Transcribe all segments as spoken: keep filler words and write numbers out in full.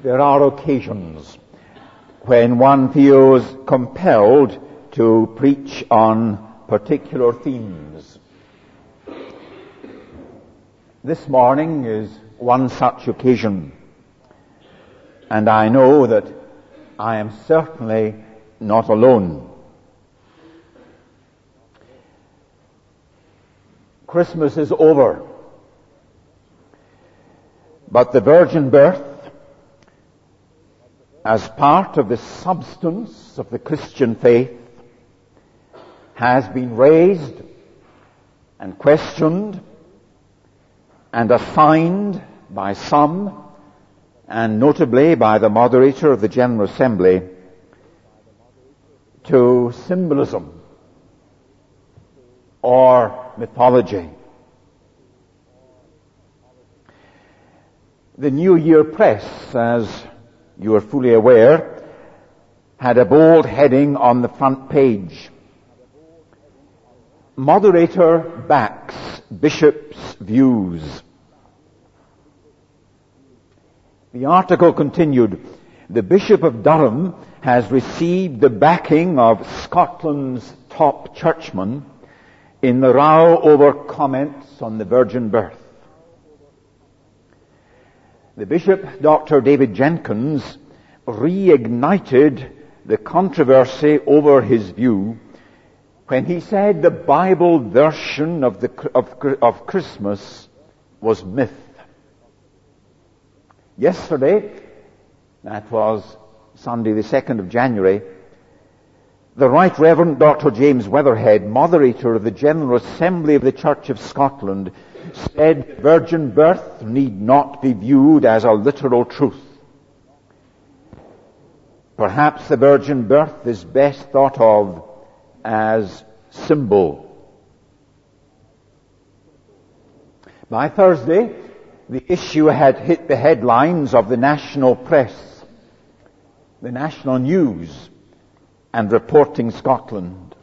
There are occasions when one feels compelled to preach on particular themes. This morning is one such occasion, and I know that I am certainly not alone. Christmas is over, but the virgin birth, as part of the substance of the Christian faith, has been raised and questioned and assigned by some, and notably by the moderator of the General Assembly, to symbolism or mythology. The New Year Press, as you are fully aware, had a bold heading on the front page: Moderator backs Bishop's views. The article continued, the Bishop of Durham has received the backing of Scotland's top churchmen in the row over comments on the virgin birth. The Bishop, Doctor David Jenkins, reignited the controversy over his view when he said the Bible version of, the, of, of Christmas was myth. Yesterday, that was Sunday the second of January, the Right Reverend Doctor James Weatherhead, moderator of the General Assembly of the Church of Scotland, said virgin birth need not be viewed as a literal truth. Perhaps the virgin birth is best thought of as symbol. By Thursday, the issue had hit the headlines of the national press, the national news, and Reporting Scotland.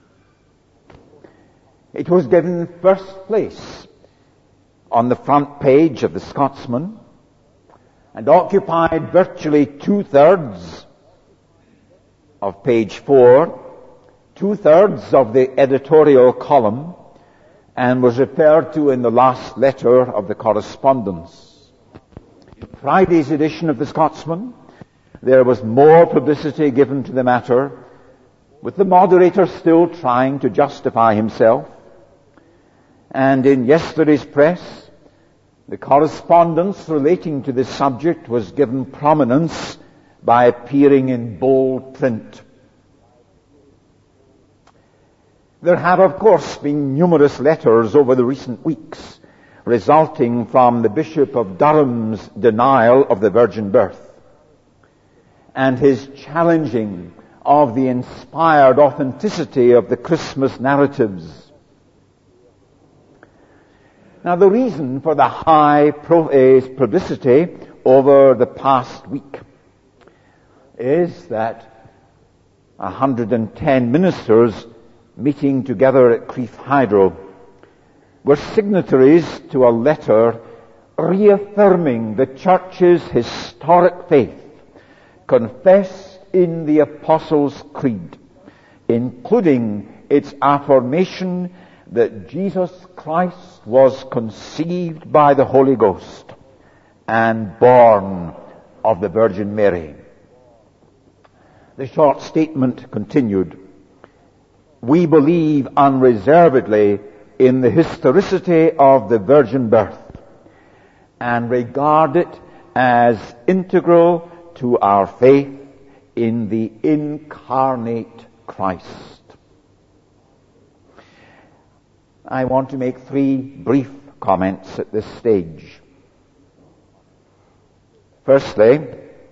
It was given first place on the front page of the Scotsman and occupied virtually two-thirds of page four, two-thirds of the editorial column, and was referred to in the last letter of the correspondence. In Friday's edition of the Scotsman, there was more publicity given to the matter, with the moderator still trying to justify himself. And in yesterday's press, the correspondence relating to this subject was given prominence by appearing in bold print. There have, of course, been numerous letters over the recent weeks resulting from the Bishop of Durham's denial of the virgin birth and his challenging of the inspired authenticity of the Christmas narratives. Now, the reason for the high publicity over the past week is that one hundred ten ministers meeting together at Crieff Hydro were signatories to a letter reaffirming the Church's historic faith confessed in the Apostles' Creed, including its affirmation that Jesus Christ was conceived by the Holy Ghost and born of the Virgin Mary. The short statement continued, we believe unreservedly in the historicity of the virgin birth and regard it as integral to our faith in the incarnate Christ. I want to make three brief comments at this stage. Firstly,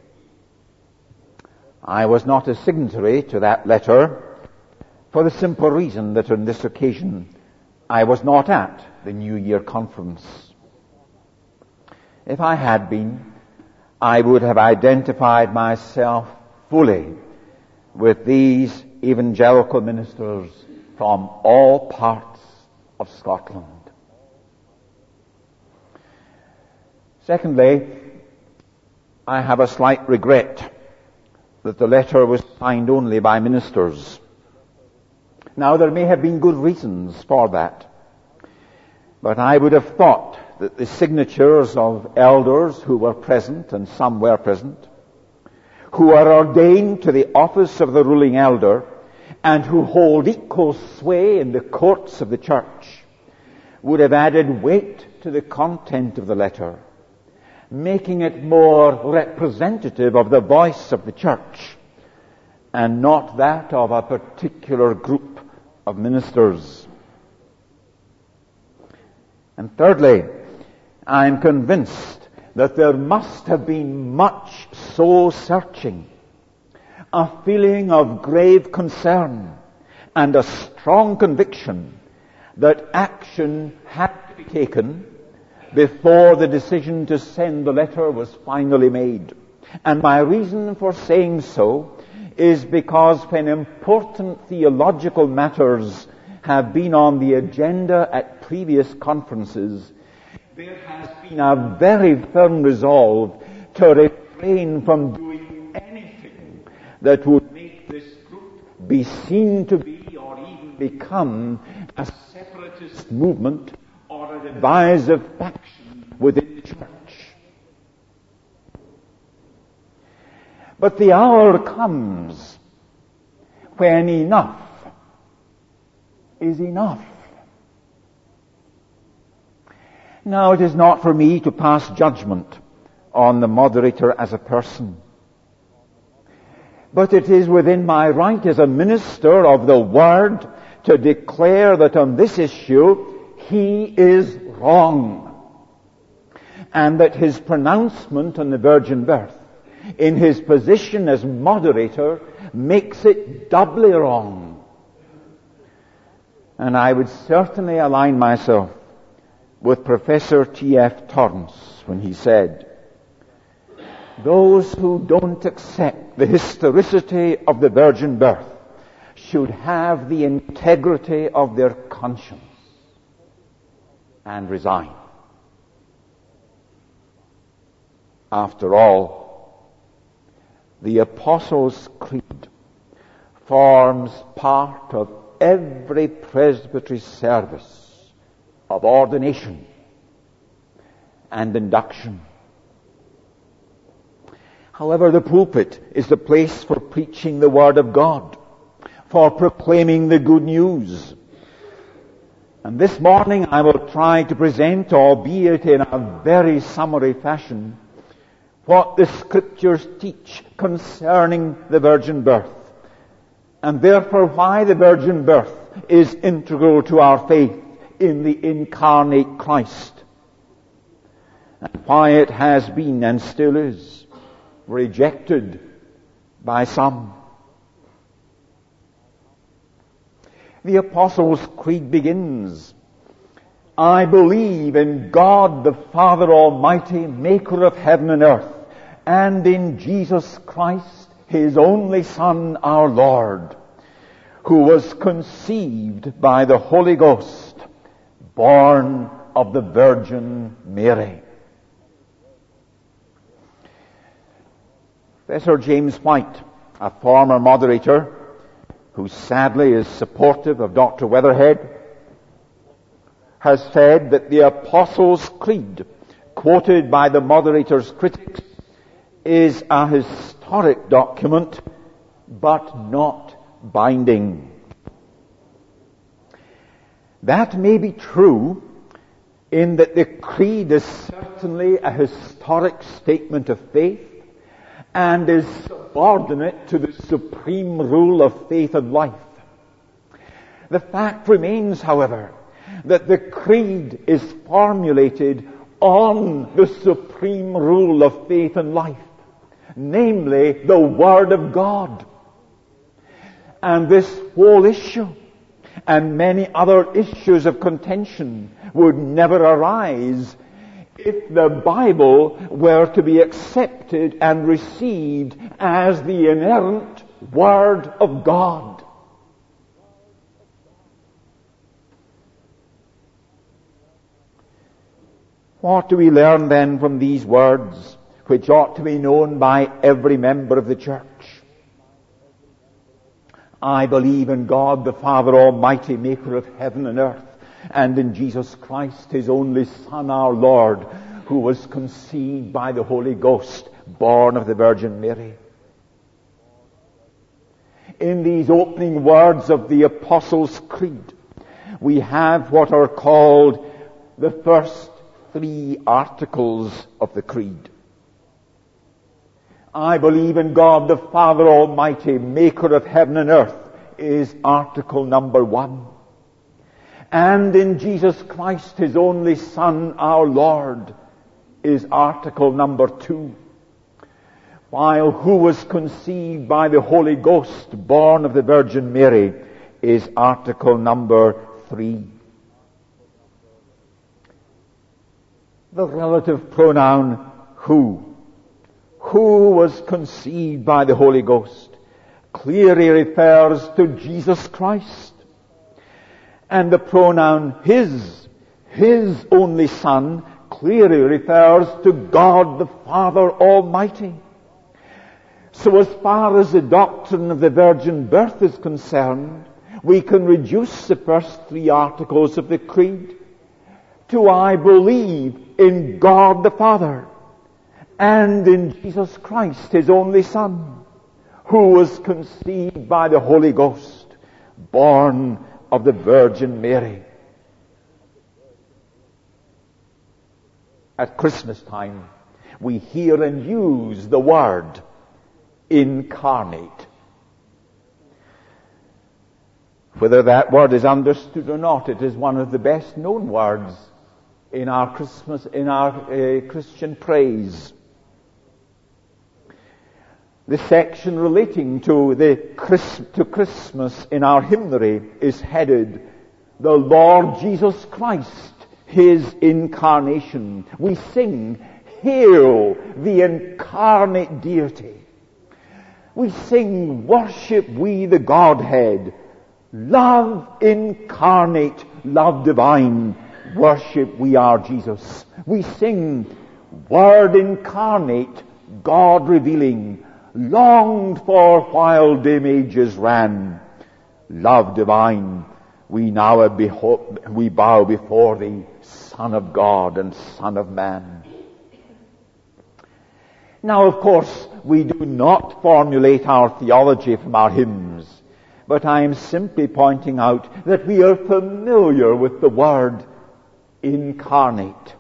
I was not a signatory to that letter for the simple reason that on this occasion I was not at the New Year conference. If I had been, I would have identified myself fully with these evangelical ministers from all parts of Scotland. Secondly, I have a slight regret that the letter was signed only by ministers. Now, there may have been good reasons for that, but I would have thought that the signatures of elders who were present, and some were present, who are ordained to the office of the ruling elder and who hold equal sway in the courts of the church, would have added weight to the content of the letter, making it more representative of the voice of the church and not that of a particular group of ministers. And thirdly, I am convinced that there must have been much soul-searching, a feeling of grave concern, and a strong conviction that action had to be taken before the decision to send the letter was finally made. And my reason for saying so is because when important theological matters have been on the agenda at previous conferences, there has been a very firm resolve to refrain from doing anything that would make this group be seen to be or even become a separatist movement or a divisive faction within the church. But the hour comes when enough is enough. Now, it is not for me to pass judgment on the moderator as a person, but it is within my right as a minister of the Word to declare that on this issue he is wrong, and that his pronouncement on the virgin birth in his position as moderator makes it doubly wrong. And I would certainly align myself with Professor T F Torrance when he said, those who don't accept the historicity of the virgin birth should have the integrity of their conscience and resign. After all, the Apostles' Creed forms part of every presbytery service of ordination and induction. However, the pulpit is the place for preaching the Word of God, for proclaiming the good news. And this morning I will try to present, albeit in a very summary fashion, what the Scriptures teach concerning the virgin birth, and therefore why the virgin birth is integral to our faith in the incarnate Christ, and why it has been and still is rejected by some. The Apostles' Creed begins, I believe in God the Father Almighty, maker of heaven and earth, and in Jesus Christ, His only Son, our Lord, who was conceived by the Holy Ghost, born of the Virgin Mary. Professor James White, a former moderator who sadly is supportive of Doctor Weatherhead, has said that the Apostles' Creed, quoted by the moderator's critics, is a historic document, but not binding. That may be true in that the Creed is certainly a historic statement of faith and is subordinate to the supreme rule of faith and life. The fact remains, however, that the Creed is formulated on the supreme rule of faith and life, namely the Word of God. And this whole issue and many other issues of contention would never arise if the Bible were to be accepted and received as the inerrant Word of God. What do we learn then from these words which ought to be known by every member of the church. I believe in God, the Father Almighty, maker of heaven and earth, and in Jesus Christ, his only Son, our Lord, who was conceived by the Holy Ghost, born of the Virgin Mary. In these opening words of the Apostles' Creed, we have what are called the first three articles of the Creed. I believe in God, the Father Almighty, maker of heaven and earth, is article number one. And in Jesus Christ, his only Son, our Lord, is article number two. While who was conceived by the Holy Ghost, born of the Virgin Mary, is article number three. The relative pronoun who, who was conceived by the Holy Ghost, clearly refers to Jesus Christ. And the pronoun his, his only Son, clearly refers to God the Father Almighty. So as far as the doctrine of the virgin birth is concerned, we can reduce the first three articles of the Creed to I believe in God the Father and in Jesus Christ, his only Son, who was conceived by the Holy Ghost, born of the Virgin Mary. At Christmas time, we hear and use the word incarnate. Whether that word is understood or not, it is one of the best known words in our Christmas, in our uh, Christian praise. The section relating to the Christ, to Christmas in our hymnary is headed, "The Lord Jesus Christ, his incarnation." We sing, "Hail the incarnate deity." We sing, "Worship we the Godhead, love incarnate, love divine, worship we our Jesus." We sing, "Word incarnate, God revealing, longed for while dim ages ran, love divine, we now beho- we bow before thee, Son of God and Son of Man." Now, of course, we do not formulate our theology from our hymns, but I am simply pointing out that we are familiar with the word incarnate.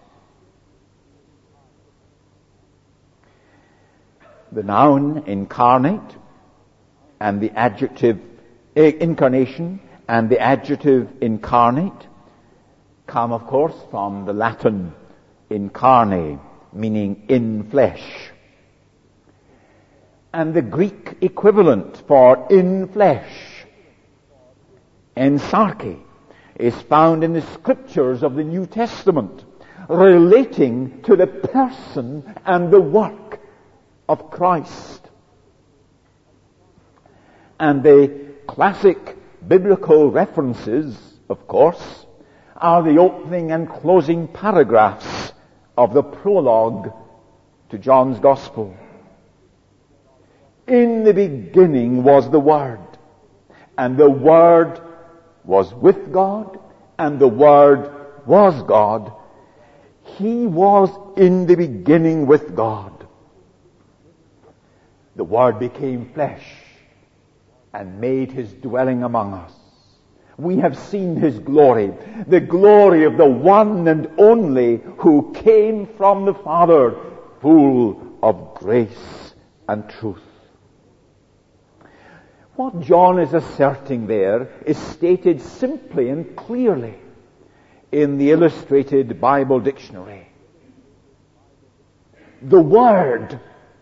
The noun incarnate and the adjective eh, incarnation and the adjective incarnate come, of course, from the Latin incarne, meaning in flesh. And the Greek equivalent for in flesh, ensarche, is found in the scriptures of the New Testament, relating to the person and the work of Christ. And the classic biblical references, of course, are the opening and closing paragraphs of the prologue to John's Gospel. In the beginning was the Word, and the Word was with God, and the Word was God. He was in the beginning with God. The Word became flesh and made his dwelling among us. We have seen his glory, the glory of the one and only who came from the Father, full of grace and truth. What John is asserting there is stated simply and clearly in the Illustrated Bible Dictionary. The Word,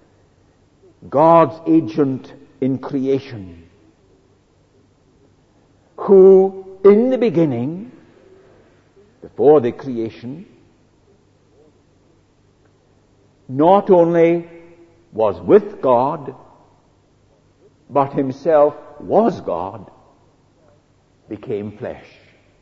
God's agent in creation, who in the beginning, before the creation, not only was with God, but himself was God, became flesh.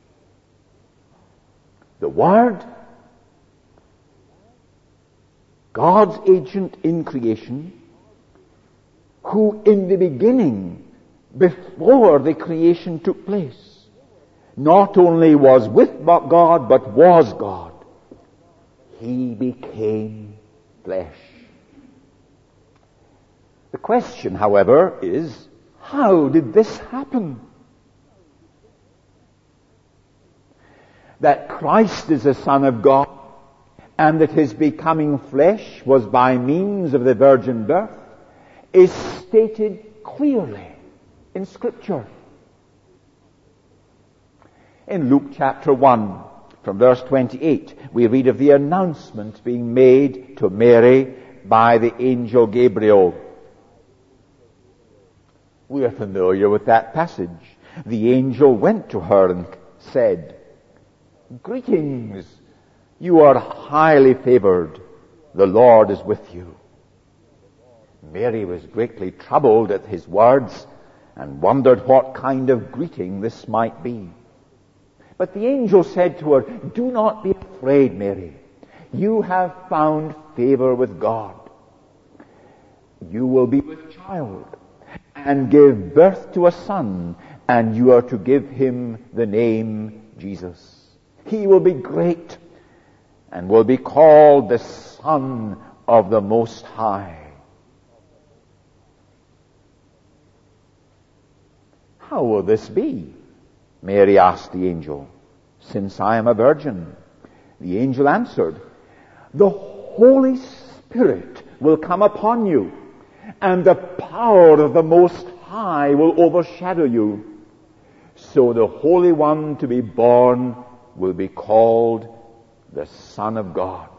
The Word, God's agent in creation, who in the beginning, before the creation took place, not only was with God, but was God. He became flesh. The question, however, is, how did this happen? That Christ is the Son of God, and that his becoming flesh was by means of the virgin birth, is stated clearly in Scripture. In Luke chapter one, from verse twenty-eight, we read of the announcement being made to Mary by the angel Gabriel. We are familiar with that passage. The angel went to her and said, "Greetings, you are highly favored. The Lord is with you." Mary was greatly troubled at his words and wondered what kind of greeting this might be. But the angel said to her, "Do not be afraid, Mary. You have found favor with God. You will be with child and give birth to a son, and you are to give him the name Jesus. He will be great and will be called the Son of the Most High." "How will this be?" Mary asked the angel, "since I am a virgin?" The angel answered, "The Holy Spirit will come upon you, and the power of the Most High will overshadow you. So the Holy One to be born will be called the Son of God."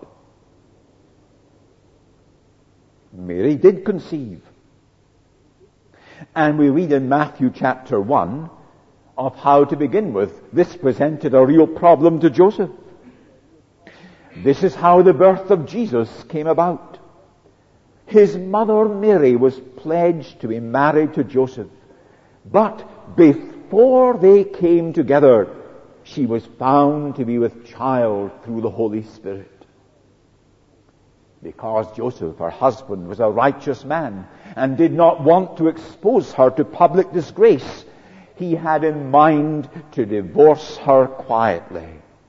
Mary did conceive. And we read in Matthew chapter one of how, to begin with, this presented a real problem to Joseph. This is how the birth of Jesus came about. His mother Mary was pledged to be married to Joseph. But before they came together, she was found to be with child through the Holy Spirit. Because Joseph, her husband, was a righteous man and did not want to expose her to public disgrace, he had in mind to divorce her quietly.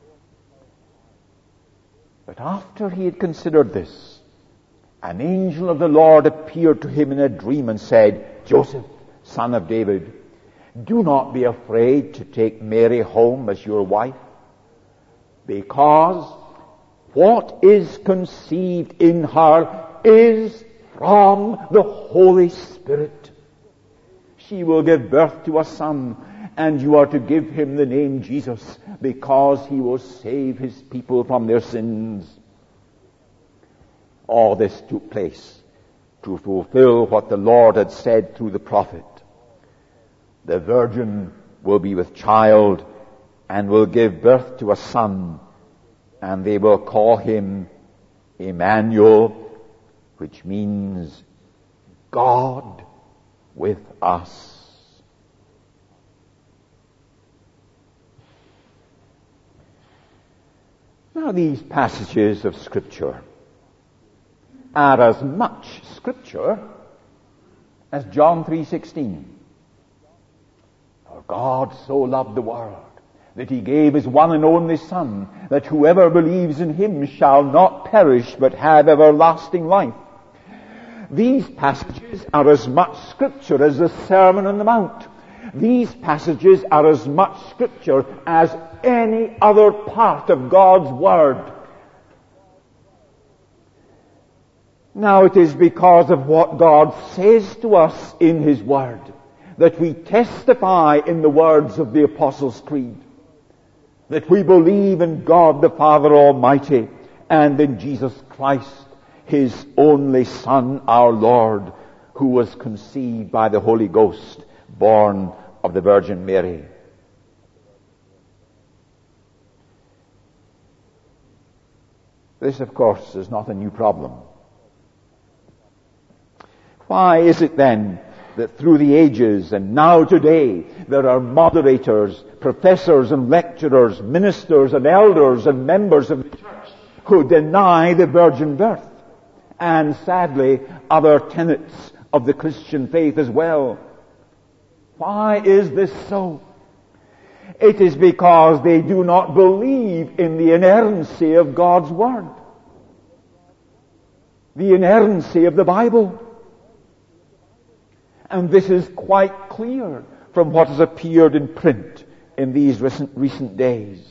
But after he had considered this, an angel of the Lord appeared to him in a dream and said, "Joseph, son of David, do not be afraid to take Mary home as your wife, because what is conceived in her is from the Holy Spirit. She will give birth to a son, and you are to give him the name Jesus, because he will save his people from their sins." All this took place to fulfill what the Lord had said through the prophet. The virgin will be with child and will give birth to a son, and they will call him Emmanuel, which means God with us. Now, these passages of Scripture are as much Scripture as John three sixteen. "For God so loved the world that he gave his one and only Son, that whoever believes in him shall not perish but have everlasting life." These passages are as much Scripture as the Sermon on the Mount. These passages are as much Scripture as any other part of God's Word. Now, it is because of what God says to us in his Word that we testify in the words of the Apostles' Creed, that we believe in God the Father Almighty and in Jesus Christ, his only Son, our Lord, who was conceived by the Holy Ghost, born of the Virgin Mary. This, of course, is not a new problem. Why is it then that through the ages and now today there are moderators, professors and lecturers, ministers and elders and members of the church who deny the virgin birth? and sadly other tenets of the Christian faith as well. Why is this so? It is because they do not believe in the inerrancy of God's Word, the inerrancy of the Bible. And this is quite clear from what has appeared in print in these recent, recent days.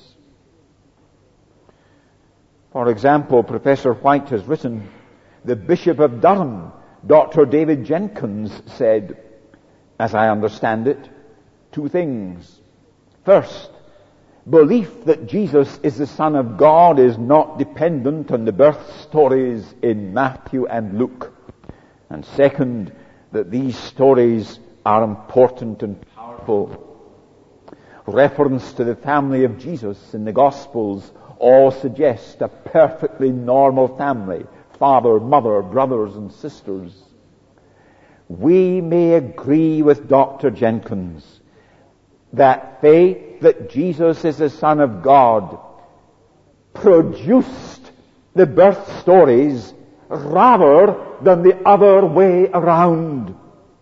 For example, Professor White has written, the Bishop of Durham, Doctor David Jenkins, said, as I understand it, two things. First, belief that Jesus is the Son of God is not dependent on the birth stories in Matthew and Luke. And second, that these stories are important and powerful. Reference to the family of Jesus in the Gospels all suggest a perfectly normal family, father, mother, brothers and sisters. We may agree with Doctor Jenkins that faith that Jesus is the Son of God produced the birth stories rather than the other way around.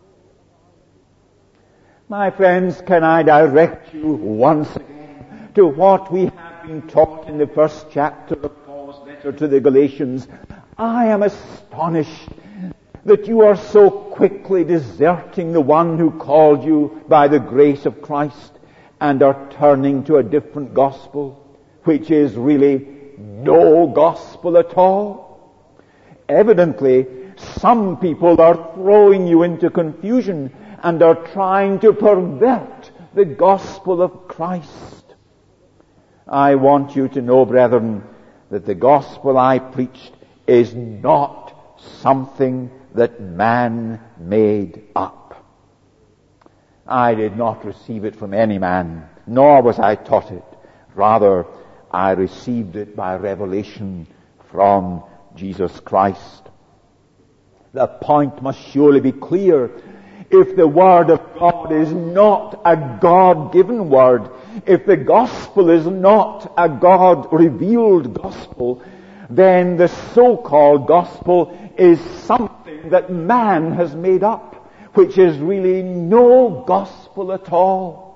My friends, can I direct you once again to what we have been taught in the first chapter of Paul's letter to the Galatians? I am astonished that you are so quickly deserting the one who called you by the grace of Christ and are turning to a different gospel, which is really no gospel at all. Evidently, some people are throwing you into confusion and are trying to pervert the gospel of Christ. I want you to know, brethren, that the gospel I preached is not something that man made up. I did not receive it from any man, nor was I taught it. Rather, I received it by revelation from Jesus Christ. The point must surely be clear. If the Word of God is not a God-given Word, if the Gospel is not a God-revealed Gospel, then the so-called Gospel is something that man has made up, which is really no Gospel at all.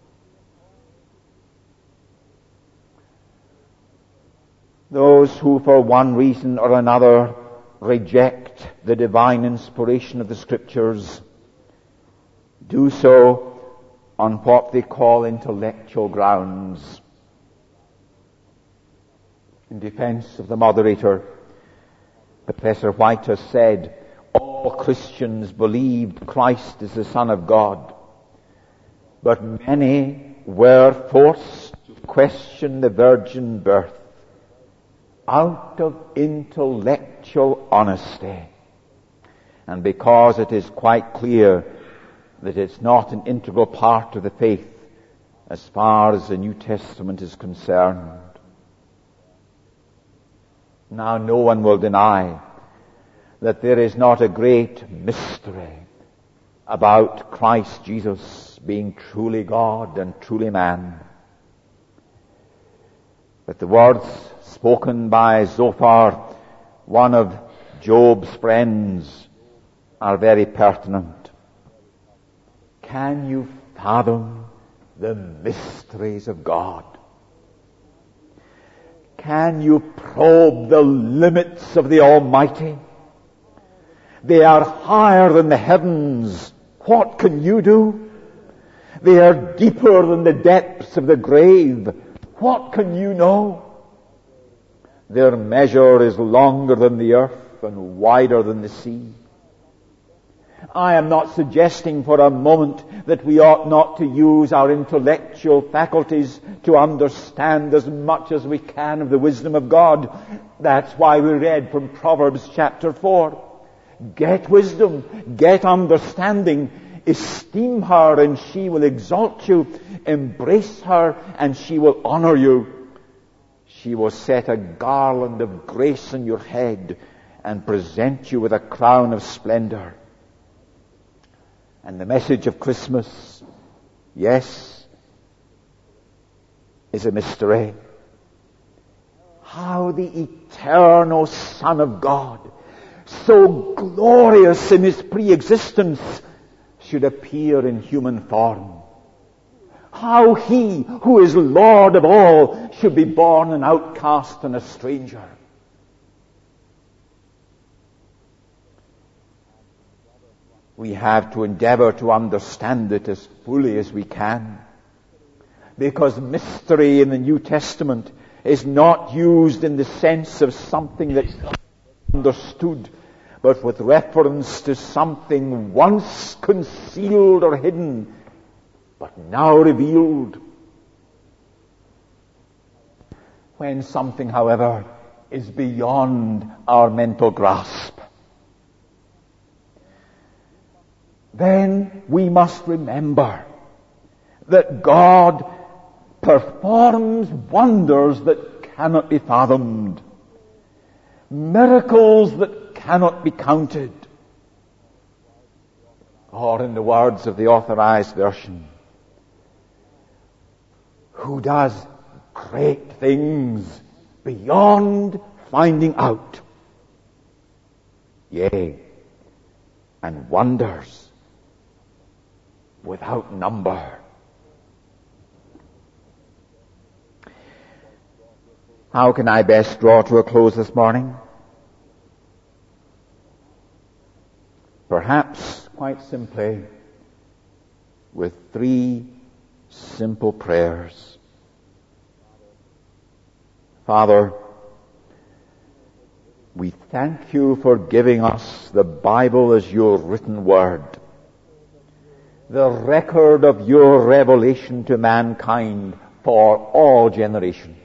Those who for one reason or another reject the divine inspiration of the Scriptures do so on what they call intellectual grounds. In defense of the moderator, Professor White has said, all Christians believed Christ is the Son of God, but many were forced to question the virgin birth out of intellectual honesty. And because it is quite clear that it's not an integral part of the faith as far as the New Testament is concerned. Now, no one will deny that there is not a great mystery about Christ Jesus being truly God and truly man. But the words spoken by Zophar, one of Job's friends, are very pertinent. Can you fathom the mysteries of God? Can you probe the limits of the Almighty? They are higher than the heavens. What can you do? They are deeper than the depths of the grave. What can you know? Their measure is longer than the earth and wider than the sea. I am not suggesting for a moment that we ought not to use our intellectual faculties to understand as much as we can of the wisdom of God. That's why we read from Proverbs chapter four. Get wisdom, get understanding, esteem her and she will exalt you, embrace her and she will honor you. She will set a garland of grace on your head and present you with a crown of splendor. And the message of Christmas, yes, is a mystery. How the eternal Son of God so glorious in his pre-existence, should appear in human form. How he, who is Lord of all, should be born an outcast and a stranger. We have to endeavor to understand it as fully as we can, because mystery in the New Testament is not used in the sense of something that's understood, but with reference to something once concealed or hidden, but now revealed. When something, however, is beyond our mental grasp, then we must remember that God performs wonders that cannot be fathomed, miracles that cannot be counted, or in the words of the Authorized Version, who does great things beyond finding out, yea, and wonders without number. How can I best draw to a close this morning? Perhaps, quite simply, with three simple prayers. Father, we thank you for giving us the Bible as your written word, the record of your revelation to mankind for all generations.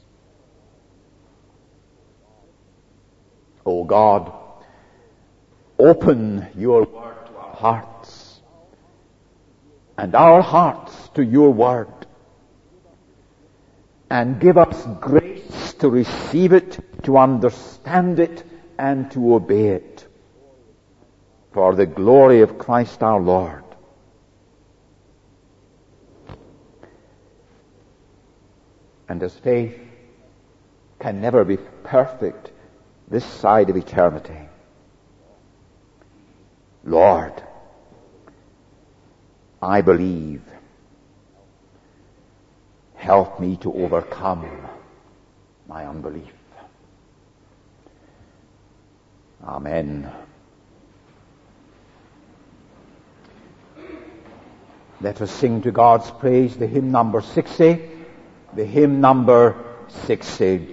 O God, open your word to our hearts, and our hearts to your word, and give us grace to receive it, to understand it, and to obey it, for the glory of Christ our Lord. And as faith can never be perfect this side of eternity, Lord, I believe. Help me to overcome my unbelief. Amen. Let us sing to God's praise the hymn number sixty. The hymn number sixty.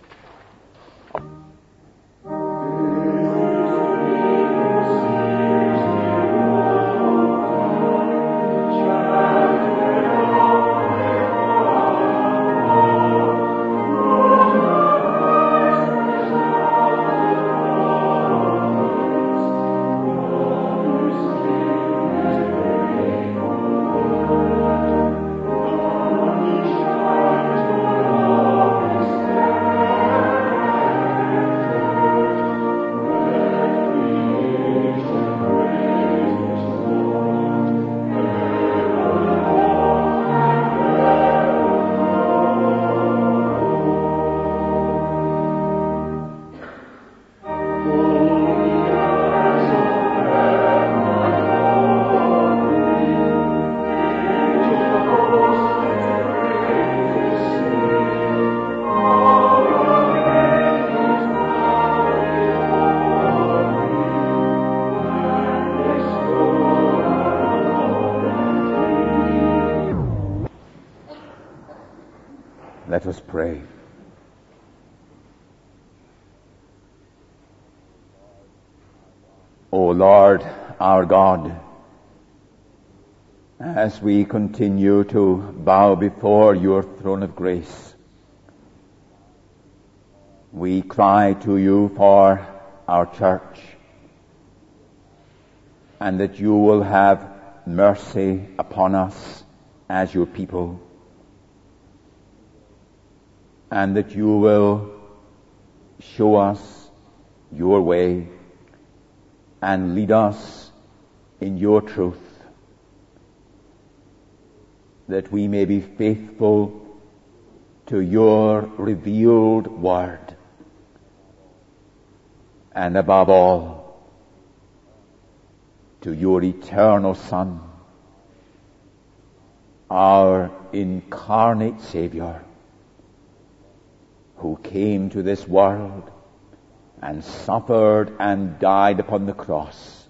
Let us pray. O Lord, our God, as we continue to bow before your throne of grace, we cry to you for our church, and that you will have mercy upon us as your people, and that you will show us your way and lead us in your truth, that we may be faithful to your revealed word, and above all, to your eternal Son, our incarnate Savior, who came to this world and suffered and died upon the cross,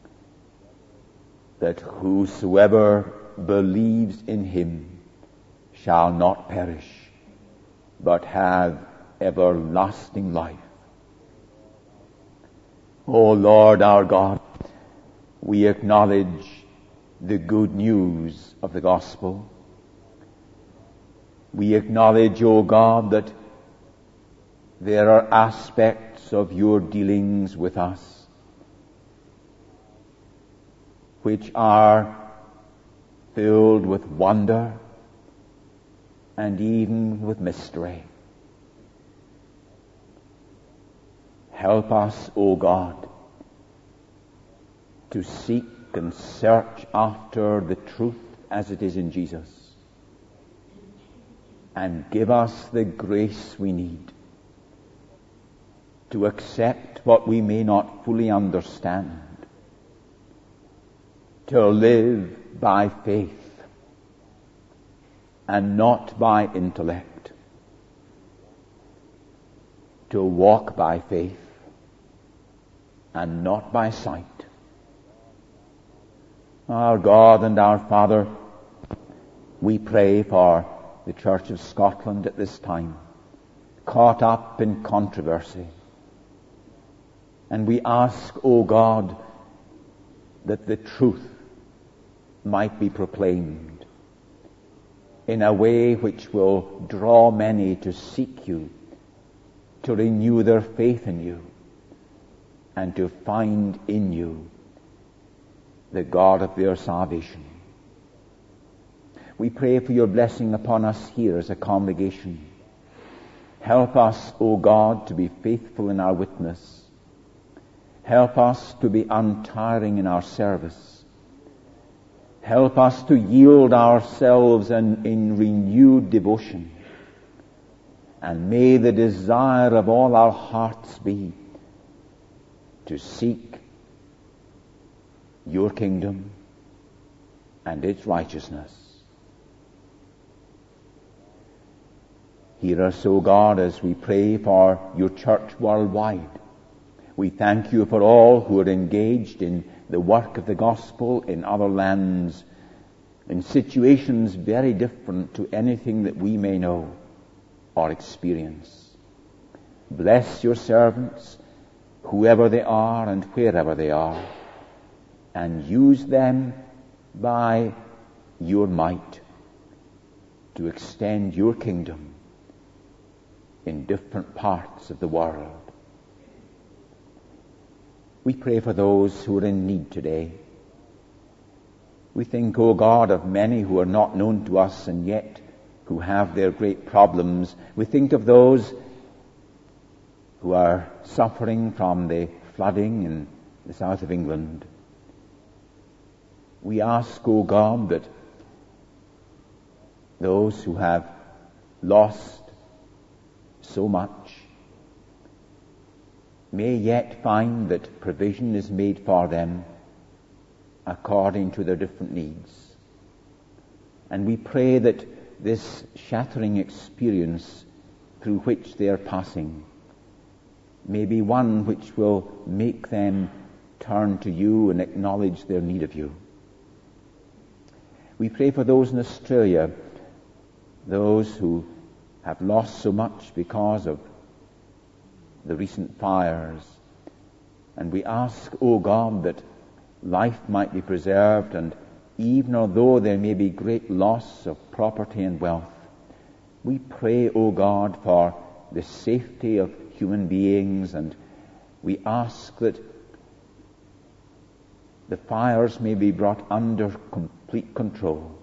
that whosoever believes in him shall not perish, but have everlasting life. O Lord our God, we acknowledge the good news of the gospel. We acknowledge, O God, that there are aspects of your dealings with us which are filled with wonder and even with mystery. Help us, O God, to seek and search after the truth as it is in Jesus, and give us the grace we need to accept what we may not fully understand, to live by faith and not by intellect, to walk by faith and not by sight. Our God and our Father, we pray for the Church of Scotland at this time, caught up in controversy. And we ask, O God, that the truth might be proclaimed in a way which will draw many to seek you, to renew their faith in you, and to find in you the God of their salvation. We pray for your blessing upon us here as a congregation. Help us, O God, to be faithful in our witness. Help us to be untiring in our service. Help us to yield ourselves in, in renewed devotion. And may the desire of all our hearts be to seek your kingdom and its righteousness. Hear us, O God, as we pray for your church worldwide. We thank you for all who are engaged in the work of the gospel in other lands, in situations very different to anything that we may know or experience. Bless your servants, whoever they are and wherever they are, and use them by your might to extend your kingdom in different parts of the world. We pray for those who are in need today. We think, O God, of many who are not known to us and yet who have their great problems. We think of those who are suffering from the flooding in the south of England. We ask, O God, that those who have lost so much may yet find that provision is made for them according to their different needs. And we pray that this shattering experience through which they are passing may be one which will make them turn to you and acknowledge their need of you. We pray for those in Australia, those who have lost so much because of the recent fires. And we ask, O God, that life might be preserved, and even although there may be great loss of property and wealth, we pray, O God, for the safety of human beings, and we ask that the fires may be brought under complete control.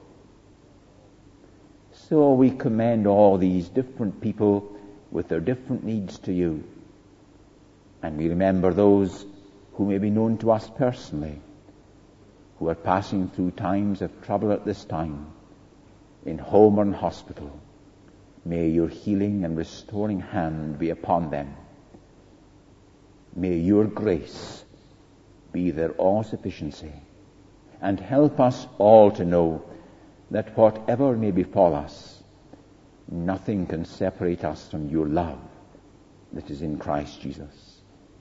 So we commend all these different people with their different needs to you. And we remember those who may be known to us personally, who are passing through times of trouble at this time in home or in hospital. May your healing and restoring hand be upon them. May your grace be their all-sufficiency, and help us all to know that whatever may befall us, nothing can separate us from your love that is in Christ Jesus.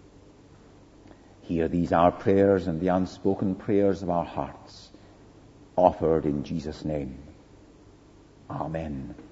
Hear these our prayers and the unspoken prayers of our hearts, offered in Jesus' name. Amen.